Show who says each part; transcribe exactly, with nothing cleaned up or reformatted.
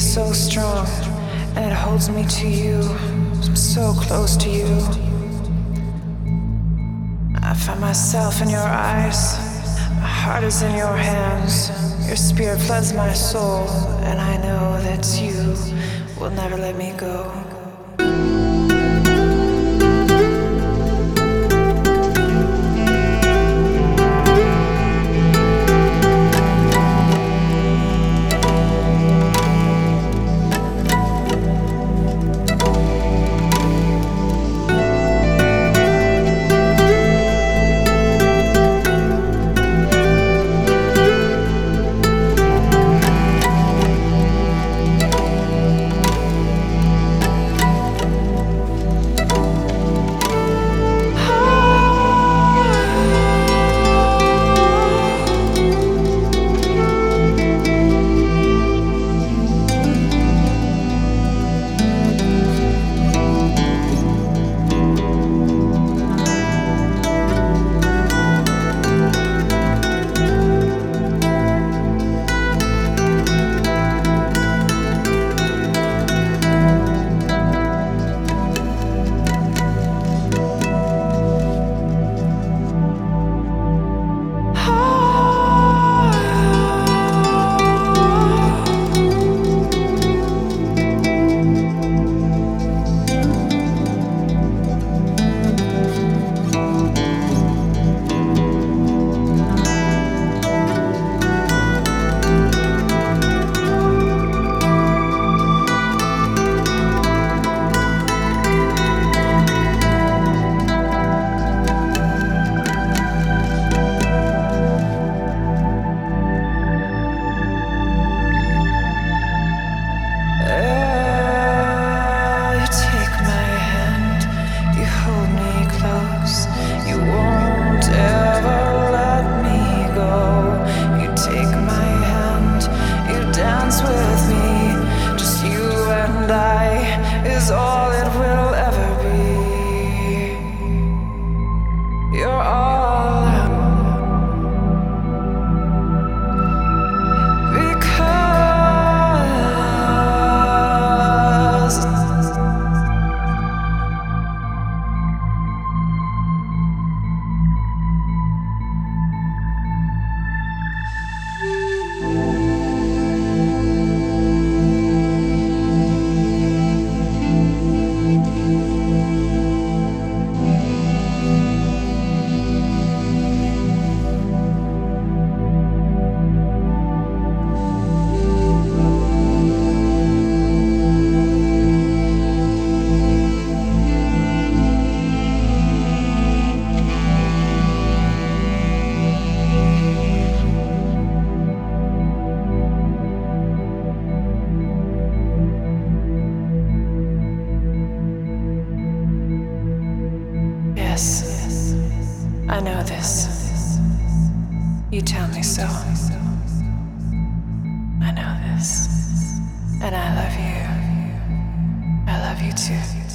Speaker 1: so strong, and it holds me to you. I'm so close to you. I find myself in your eyes. My heart is in your hands. Your spirit floods my soul, and I know that you will never let me go. Is all it will ever be. You're all I Yes, I know this. You tell me so. I know this. And I love you. I love you too.